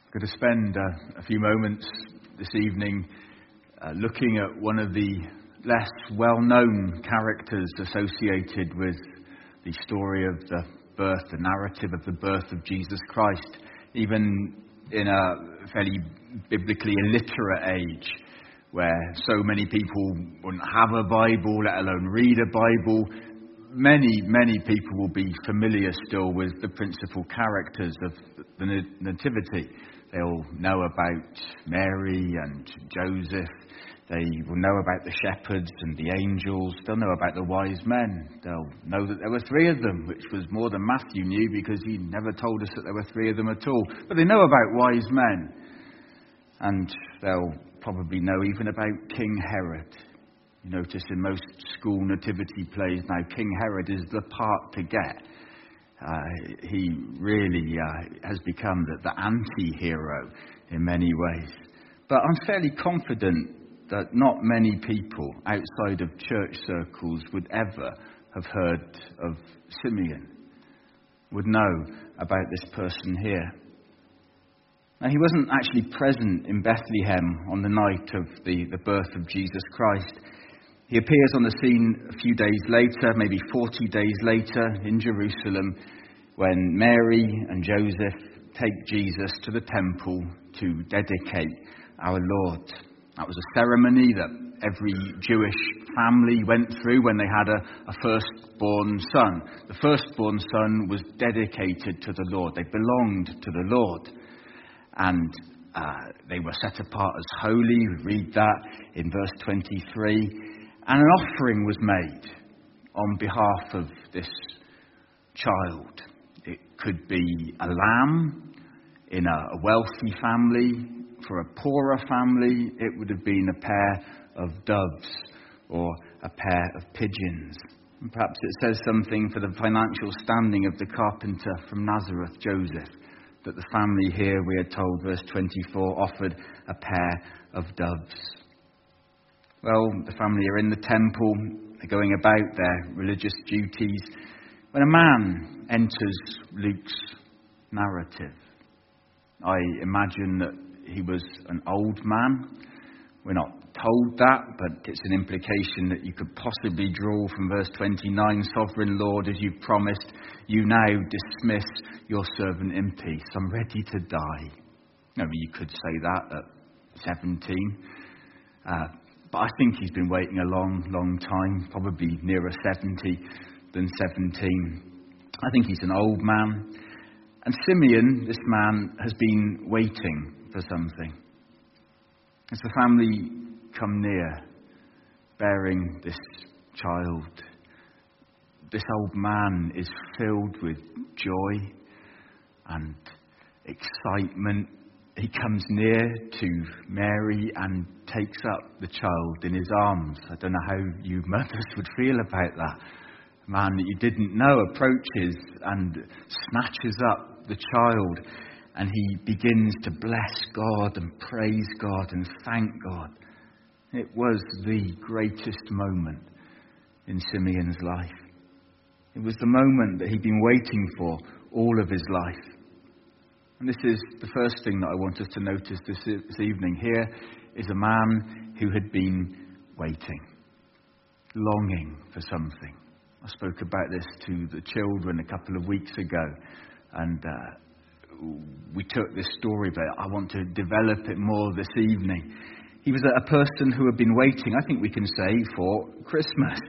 Going to spend a few moments this evening looking at one of the less well-known characters associated with the story of the birth, the narrative of the birth of Jesus Christ, even in a fairly biblically illiterate age where so many people wouldn't have a Bible, let alone read a Bible. Many people will be familiar still with the principal characters of the Nativity. They'll know about Mary and Joseph. They will know about the shepherds and the angels. They'll know about the wise men. They'll know that there were three of them, which was more than Matthew knew because he never told us that there were three of them at all. But they know about wise men. And they'll probably know even about King Herod. You notice in most school nativity plays now, King Herod is the part to get. He really has become the anti-hero in many ways. But I'm fairly confident that not many people outside of church circles would ever have heard of Simeon, would know about this person here. Now, he wasn't actually present in Bethlehem on the night of the birth of Jesus Christ. He appears on the scene a few days later, maybe 40 days later, in Jerusalem, when Mary and Joseph take Jesus to the temple to dedicate our Lord. That was a ceremony that every Jewish family went through when they had a firstborn son. The firstborn son was dedicated to the Lord. They belonged to the Lord. And they were set apart as holy. We read that in verse 23. And an offering was made on behalf of this child. It could be a lamb in a wealthy family. For a poorer family, it would have been a pair of doves or a pair of pigeons. And perhaps it says something for the financial standing of the carpenter from Nazareth, Joseph, that the family here, we are told, verse 24, offered a pair of doves. Well, the family are in the temple, they're going about their religious duties, when a man enters Luke's narrative. I imagine that he was an old man. We're not told that, but it's an implication that you could possibly draw from verse 29, Sovereign Lord, as you promised, you now dismiss your servant in peace. I'm ready to die. I mean, you could say that at 17. But I think he's been waiting a long time, probably nearer 70 than 17. I think he's an old man. And Simeon, this man, has been waiting for something. As the family come near, bearing this child, this old man is filled with joy and excitement. He comes near to Mary and takes up the child in his arms. I don't know how you mothers would feel about that. A man that you didn't know approaches and snatches up the child, and he begins to bless God and praise God and thank God. It was the greatest moment in Simeon's life. It was the moment that he'd been waiting for all of his life. And this is the first thing that I want us to notice this evening. Here is a man who had been waiting, longing for something. I spoke about this to the children a couple of weeks ago, and we took this story, but I want to develop it more this evening. He was a person who had been waiting, I think we can say, for Christmas.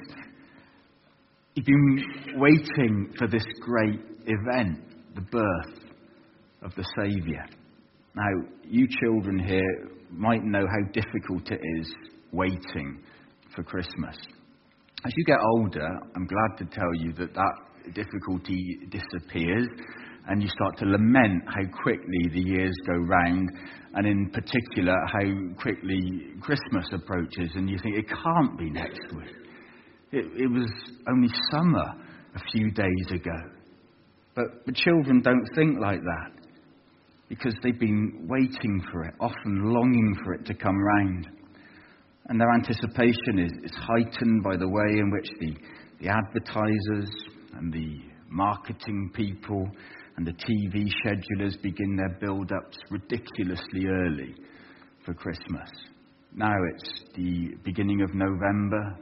He'd been waiting for this great event, the birth of the Saviour. Now, you children here might know how difficult it is waiting for Christmas. As you get older, I'm glad to tell you that difficulty disappears, and you start to lament how quickly the years go round, and in particular how quickly Christmas approaches, and you think it can't be next week. It was only summer a few days ago. But the children don't think like that, because they've been waiting for it, often longing for it to come round. And their anticipation is heightened by the way in which the advertisers and the marketing people and the TV schedulers begin their build-ups ridiculously early for Christmas. Now it's the beginning of November.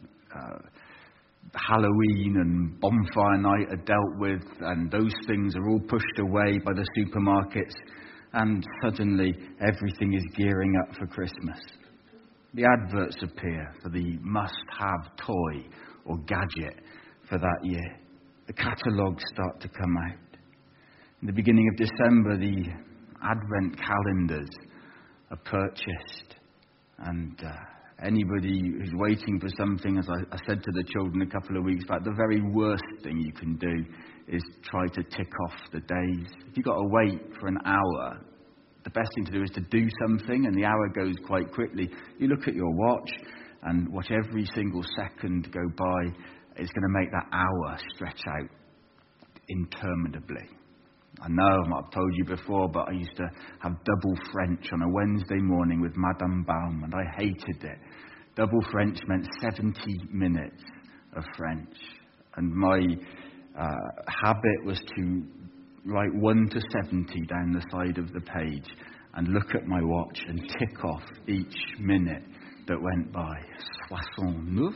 Halloween and bonfire night are dealt with, and those things are all pushed away by the supermarkets, and suddenly everything is gearing up for Christmas. The adverts appear for the must-have toy or gadget for that year. The catalogues start to come out. In the beginning of December, the Advent calendars are purchased, and anybody who's waiting for something, as I said to the children a couple of weeks back, the very worst thing you can do is try to tick off the days. If you've got to wait for an hour, the best thing to do is to do something, and the hour goes quite quickly. You look at your watch and watch every single second go by. It's going to make that hour stretch out interminably. I know I've told you before, but I used to have double French on a Wednesday morning with Madame Baum, and I hated it. Double French meant 70 minutes of French, and my habit was to write 1 to 70 down the side of the page and look at my watch and tick off each minute that went by. 69,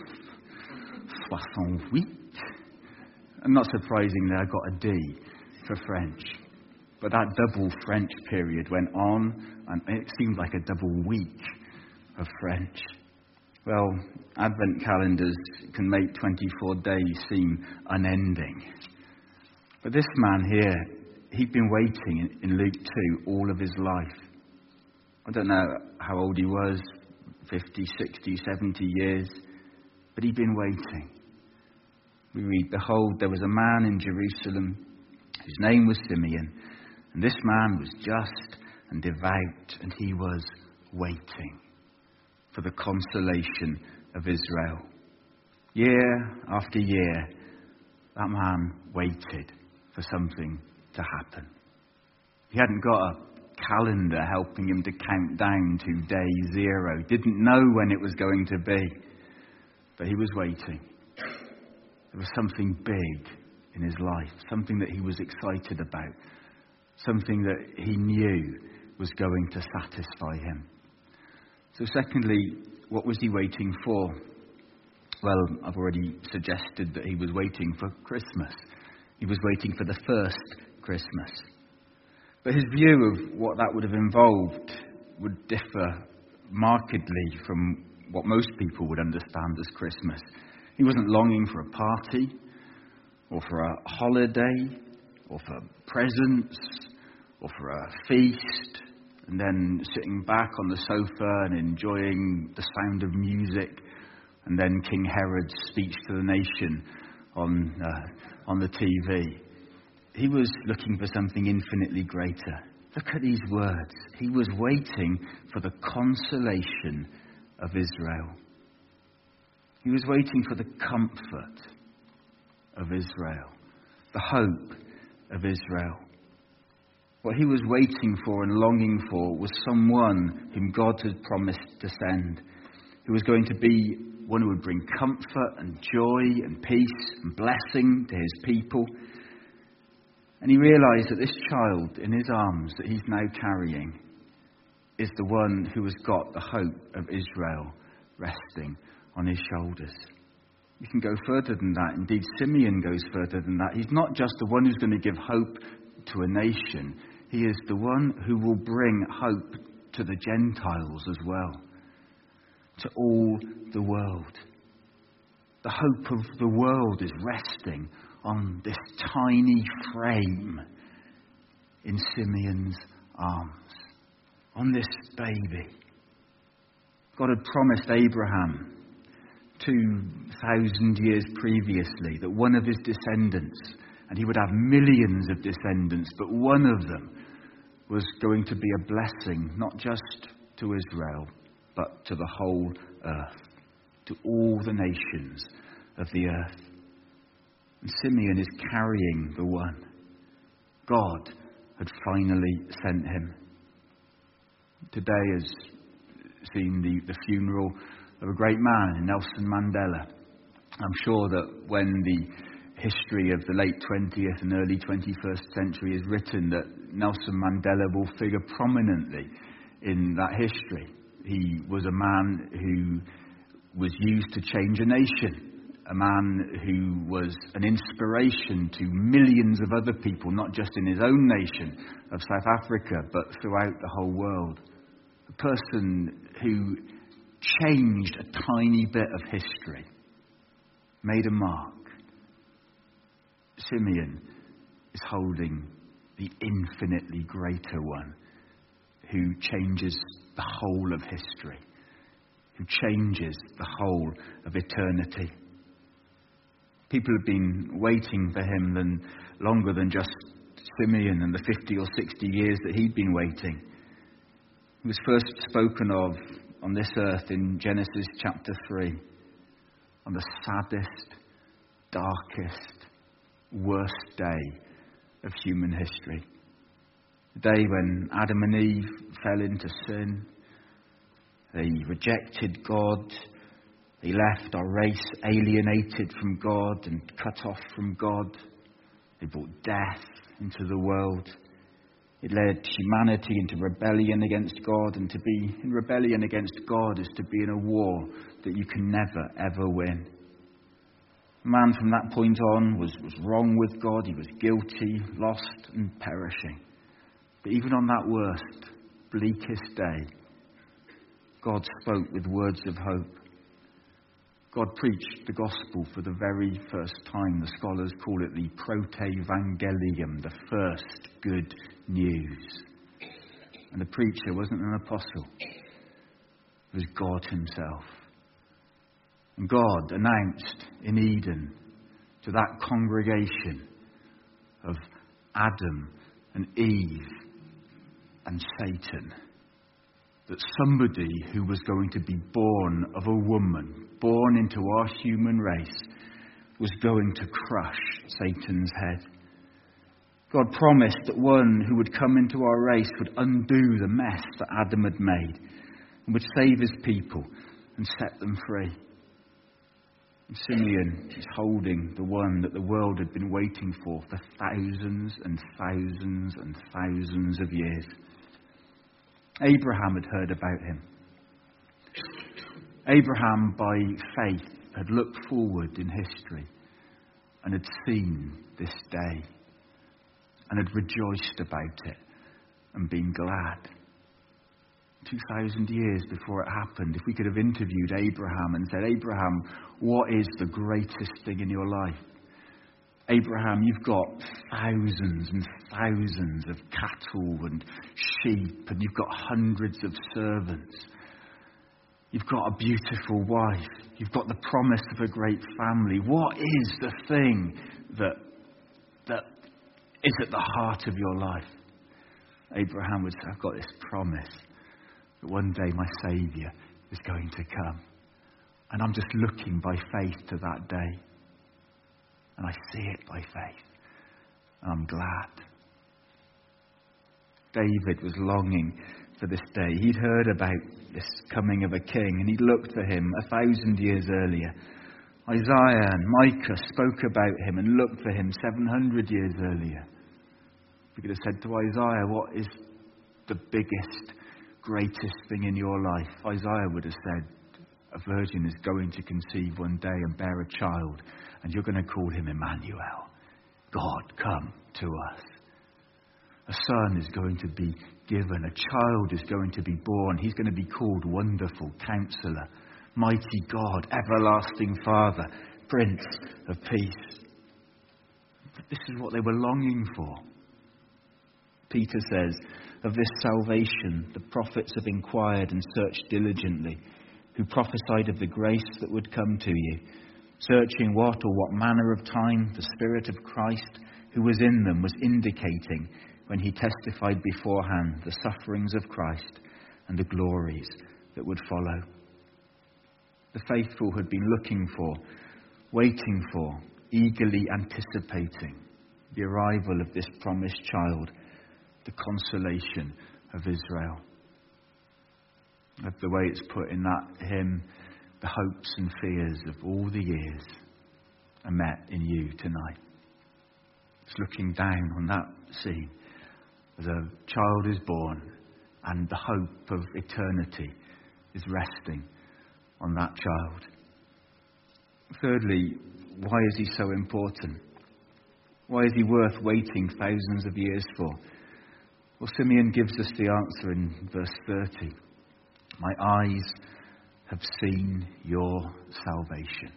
68. And not surprisingly, I got a D for French. But that double French period went on, and it seemed like a double week of French. Well, Advent calendars can make 24 days seem unending. But this man here, he'd been waiting in Luke 2 all of his life. I don't know how old he was, 50, 60, 70 years, but he'd been waiting. We read, "Behold, there was a man in Jerusalem whose name was Simeon, and this man was just and devout, and he was waiting for the consolation of Israel." Year after year, that man waited for something to happen. He hadn't got a calendar helping him to count down to day 0. Didn't know when it was going to be, but he was waiting. There was something big in his life, something that he was excited about, something that he knew was going to satisfy him. So secondly, what was he waiting for? Well, I've already suggested that he was waiting for Christmas. He was waiting for the first Christmas. But his view of what that would have involved would differ markedly from what most people would understand as Christmas. He wasn't longing for a party, or for a holiday, or for presents, or for a feast, and then sitting back on the sofa and enjoying the sound of music, and then King Herod's speech to the nation on the TV. He was looking for something infinitely greater. Look at these words. He was waiting for the consolation of Israel. He was waiting for the comfort of Israel, the hope of Israel. What he was waiting for and longing for was someone whom God had promised to send, who was going to be one who would bring comfort and joy and peace and blessing to his people. And he realised that this child in his arms that he's now carrying is the one who has got the hope of Israel resting on his shoulders. You can go further than that. Indeed, Simeon goes further than that. He's not just the one who's going to give hope to a nation. He is the one who will bring hope to the Gentiles as well, to all the world. The hope of the world is resting on this tiny frame in Simeon's arms, on this baby. God had promised Abraham 2,000 years previously that one of his descendants, and he would have millions of descendants, but one of them was going to be a blessing, not just to Israel, but to the whole earth, to all the nations of the earth. And Simeon is carrying the one God had finally sent him. Today has seen the funeral of a great man, Nelson Mandela. I'm sure that when the history of the late 20th and early 21st century is written that Nelson Mandela will figure prominently in that history. He was a man who was used to change a nation, a man who was an inspiration to millions of other people, not just in his own nation of South Africa, but throughout the whole world. A person who changed a tiny bit of history, made a mark. Simeon is holding the infinitely greater one who changes the whole of history, who changes the whole of eternity. People have been waiting for him longer than just Simeon and the 50 or 60 years that he'd been waiting. He was first spoken of on this earth in Genesis chapter 3, on the saddest, darkest, worst day of human history. The day when Adam and Eve fell into sin. They rejected God. They left our race alienated from God and cut off from God. They brought death into the world. It led humanity into rebellion against God, and to be in rebellion against God is to be in a war that you can never, ever win. Man from that point on was wrong with God. He was guilty, lost and perishing. But even on that worst, bleakest day, God spoke with words of hope. God preached the gospel for the very first time. The scholars call it the Proto-Evangelium, the first good news. And the preacher wasn't an apostle. It was God himself. And God announced in Eden to that congregation of Adam and Eve and Satan that somebody who was going to be born of a woman, born into our human race, was going to crush Satan's head. God promised that one who would come into our race would undo the mess that Adam had made and would save his people and set them free. And Simeon is holding the one that the world had been waiting for thousands and thousands and thousands of years. Abraham had heard about him. Abraham, by faith, had looked forward in history and had seen this day and had rejoiced about it and been glad. 2,000 years before it happened, if we could have interviewed Abraham and said, Abraham, what is the greatest thing in your life? Abraham, you've got thousands and thousands of cattle and sheep, and you've got hundreds of servants. You've got a beautiful wife. You've got the promise of a great family. What is the thing that is at the heart of your life? Abraham would say, I've got this promise that one day my Saviour is going to come. And I'm just looking by faith to that day. And I see it by faith. And I'm glad. David was longing for this day. He'd heard about this coming of a king, and he'd looked for him 1,000 years earlier. Isaiah and Micah spoke about him and looked for him 700 years earlier. We could have said to Isaiah, what is the biggest, greatest thing in your life? Isaiah would have said, a virgin is going to conceive one day and bear a child, and you're going to call him Emmanuel. God, come to us. A son is going to be given. A child is going to be born. He's going to be called Wonderful Counselor, Mighty God, Everlasting Father, Prince of Peace. This is what they were longing for. Peter says, of this salvation the prophets have inquired and searched diligently, who prophesied of the grace that would come to you, searching what manner of time the Spirit of Christ who was in them was indicating when he testified beforehand the sufferings of Christ and the glories that would follow. The faithful had been looking for, waiting for, eagerly anticipating the arrival of this promised child, the consolation of Israel. Of the way it's put in that hymn, the hopes and fears of all the years are met in you tonight. It's looking down on that scene as a child is born and the hope of eternity is resting on that child. Thirdly, why is he so important? Why is he worth waiting thousands of years for? Well, Simeon gives us the answer in verse 30. My eyes have seen your salvation.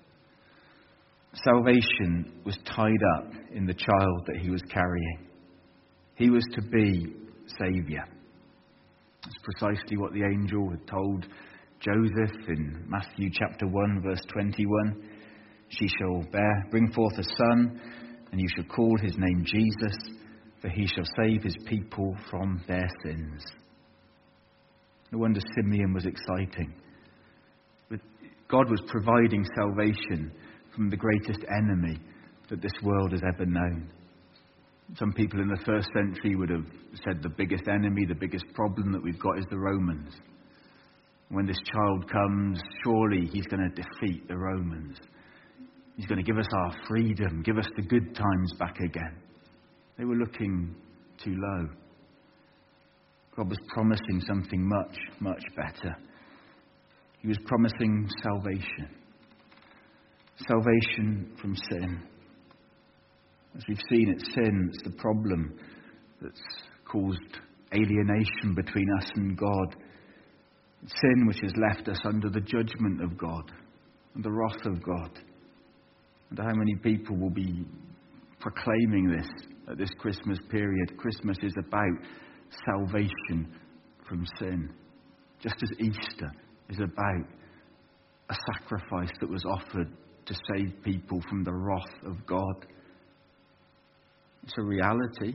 Salvation was tied up in the child that he was carrying. He was to be Saviour. That's precisely what the angel had told Joseph in Matthew chapter 1, verse 21. She shall bring forth a son, and you shall call his name Jesus, for he shall save his people from their sins. No wonder Simeon was exciting. But God was providing salvation from the greatest enemy that this world has ever known. Some people in the first century would have said the biggest enemy, the biggest problem that we've got is the Romans. When this child comes, surely he's going to defeat the Romans. He's going to give us our freedom, give us the good times back again. They were looking too low. God was promising something much, much better. He was promising salvation. Salvation from sin. As we've seen, it's sin, it's the problem that's caused alienation between us and God. It's sin which has left us under the judgment of God and the wrath of God. And how many people will be proclaiming this at this Christmas period? Christmas is about salvation from sin. Just as Easter is about a sacrifice that was offered to save people from the wrath of God. It's a reality.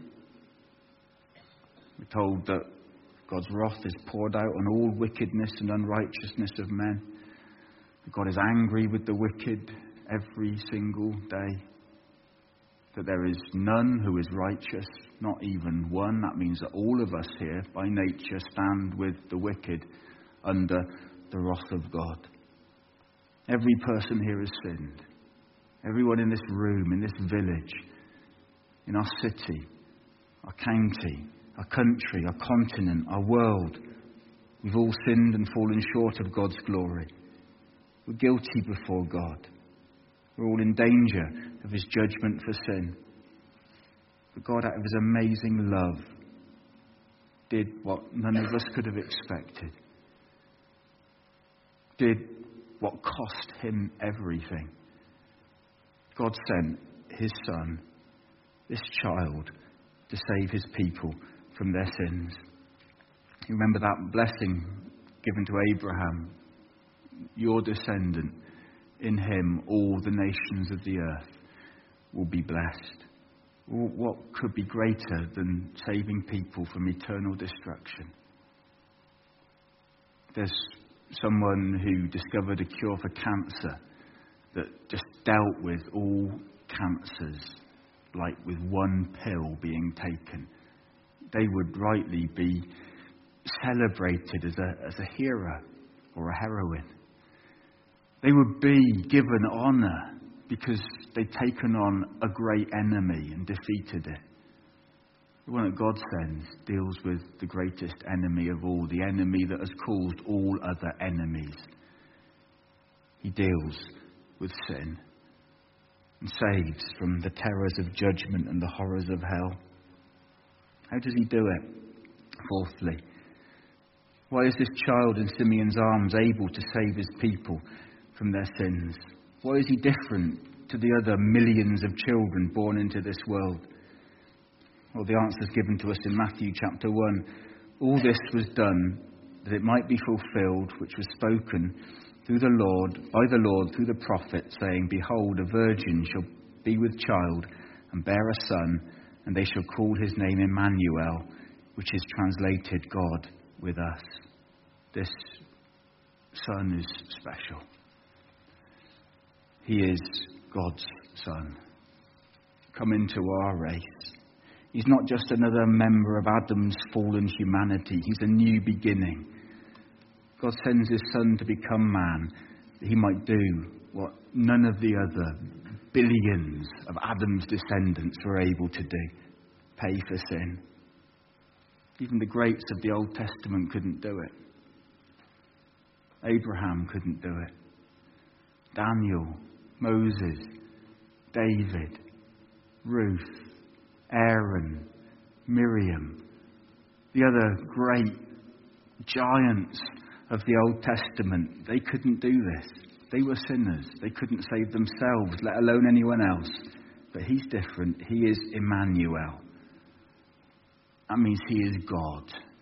We're told that God's wrath is poured out on all wickedness and unrighteousness of men. God is angry with the wicked every single day. That there is none who is righteous, not even one. That means that all of us here, by nature, stand with the wicked under the wrath of God. Every person here has sinned. Everyone in this room, in this village, in our city, our county, our country, our continent, our world. We've all sinned and fallen short of God's glory. We're guilty before God. We're all in danger of his judgment for sin. But God, out of his amazing love, did what none of us could have expected. Did what cost him everything. God sent his son, this child, to save his people from their sins. You remember that blessing given to Abraham? Your descendant, in him all the nations of the earth will be blessed. What could be greater than saving people from eternal destruction? There's someone who discovered a cure for cancer that just dealt with all cancers, like with one pill being taken. They would rightly be celebrated as a hero or a heroine. They would be given honour because they'd taken on a great enemy and defeated it. The one that God sends deals with the greatest enemy of all, the enemy that has caused all other enemies. He deals with sin and saves from the terrors of judgment and the horrors of hell. How does he do it? Fourthly, why is this child in Simeon's arms able to save his people from their sins? Why is he different to the other millions of children born into this world? Well, the answer is given to us in Matthew chapter 1. All this was done that it might be fulfilled, which was spoken by the Lord through the prophet, saying, Behold, a virgin shall be with child and bear a son, and they shall call his name Emmanuel, which is translated God with us. This son is special. He is God's son, come into our race. He's not just another member of Adam's fallen humanity. He's a new beginning. God sends his son to become man, that he might do what none of the other billions of Adam's descendants were able to do. Pay for sin. Even the greats of the Old Testament couldn't do it. Abraham couldn't do it. Daniel, Moses, David, Ruth, Aaron, Miriam, the other great giants of the Old Testament, they couldn't do this. They were sinners. They couldn't save themselves, let alone anyone else. But he's different. He is Emmanuel. That means he is God,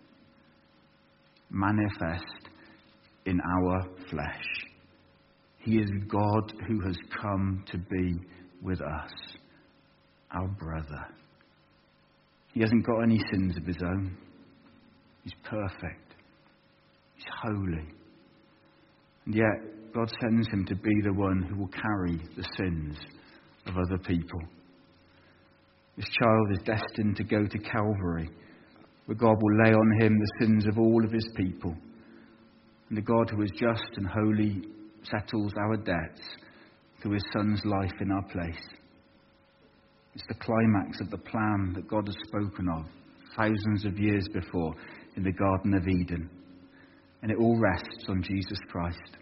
manifest in our flesh. He is God who has come to be with us, our brother. He hasn't got any sins of his own. He's perfect. He's holy. And yet, God sends him to be the one who will carry the sins of other people. This child is destined to go to Calvary, where God will lay on him the sins of all of his people. And the God who is just and holy settles our debts through his Son's life in our place. It's the climax of the plan that God has spoken of thousands of years before in the Garden of Eden. And it all rests on Jesus Christ.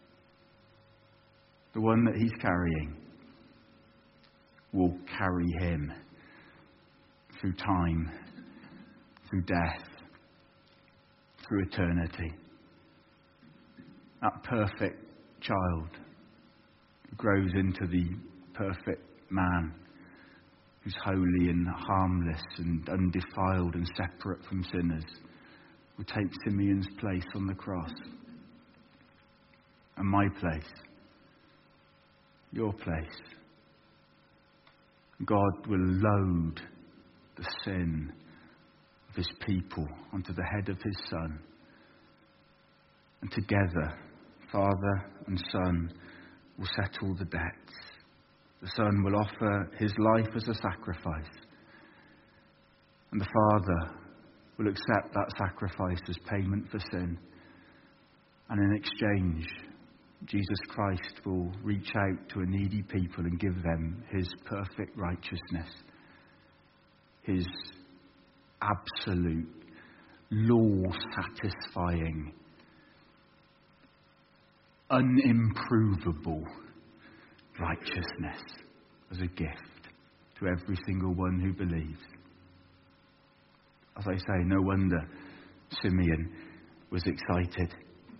The one that he's carrying will carry him through time, through death, through eternity. That perfect child grows into the perfect man who's holy and harmless and undefiled and separate from sinners, will take Simeon's place on the cross. And my place. Your place. God will load the sin of his people onto the head of his Son. And together, Father and Son will settle the debts. The Son will offer his life as a sacrifice. And the Father will accept that sacrifice as payment for sin. And in exchange, Jesus Christ will reach out to a needy people and give them his perfect righteousness. His absolute, law-satisfying, unimprovable righteousness as a gift to every single one who believes. As I say, no wonder Simeon was excited.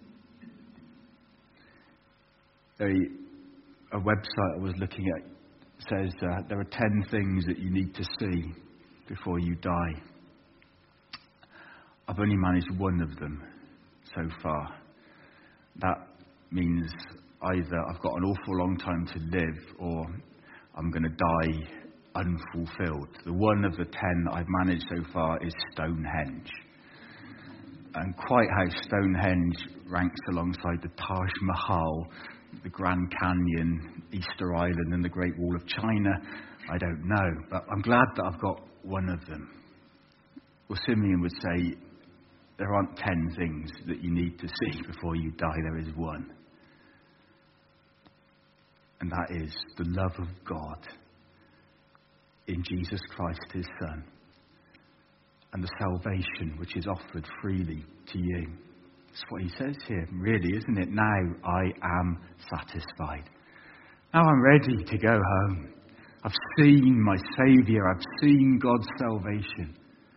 A website I was looking at says there are 10 things that you need to see before you die. I've only managed one of them so far. That means either I've got an awful long time to live or I'm going to die unfulfilled. The one of the 10 I've managed so far is Stonehenge. And quite how Stonehenge ranks alongside the Taj Mahal, the Grand Canyon, Easter Island and the Great Wall of China, I don't know. But I'm glad that I've got one of them. Well, Simeon would say, there aren't 10 things that you need to see before you die. There is one. And that is the love of God in Jesus Christ, his Son, and the salvation which is offered freely to you. That's what he says here, really, isn't it? Now I am satisfied. Now I'm ready to go home. I've seen my Saviour. I've seen God's salvation.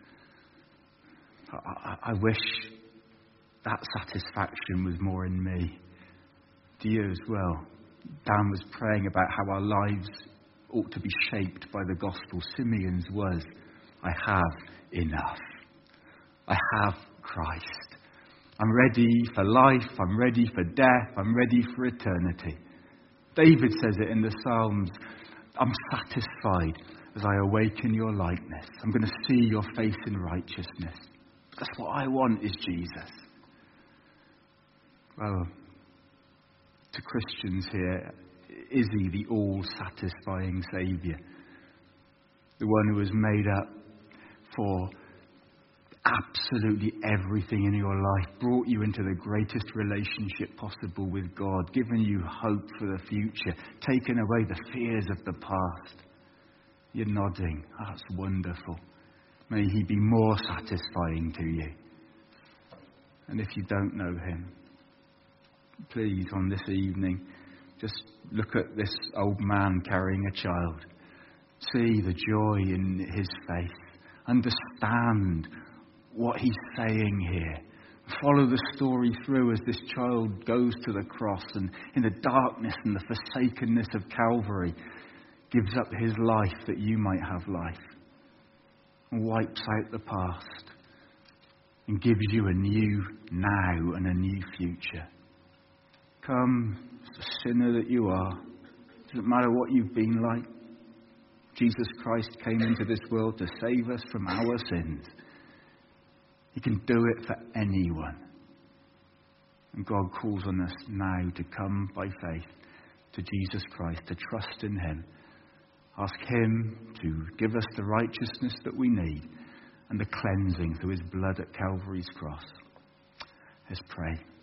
I wish that satisfaction was more in me. Do you as well? Dan was praying about how our lives ought to be shaped by the gospel. Simeon's was, I have enough. I have Christ. I'm ready for life. I'm ready for death. I'm ready for eternity. David says it in the Psalms. I'm satisfied as I awaken your likeness. I'm going to see your face in righteousness. That's what I want is Jesus. Well, to Christians here, is he the all-satisfying Saviour? The one who was made up for absolutely everything in your life, brought you into the greatest relationship possible with God, given you hope for the future, taken away the fears of the past. You're nodding. That's wonderful. May he be more satisfying to you. And if you don't know him, please, on this evening, just look at this old man carrying a child. See the joy in his face. Understand what he's saying here. Follow the story through as this child goes to the cross and in the darkness and the forsakenness of Calvary gives up his life that you might have life. And wipes out the past and gives you a new now and a new future. Come, the sinner that you are. Doesn't matter what you've been like. Jesus Christ came into this world to save us from our sins. He can do it for anyone. And God calls on us now to come by faith to Jesus Christ, to trust in him. Ask him to give us the righteousness that we need and the cleansing through his blood at Calvary's cross. Let's pray.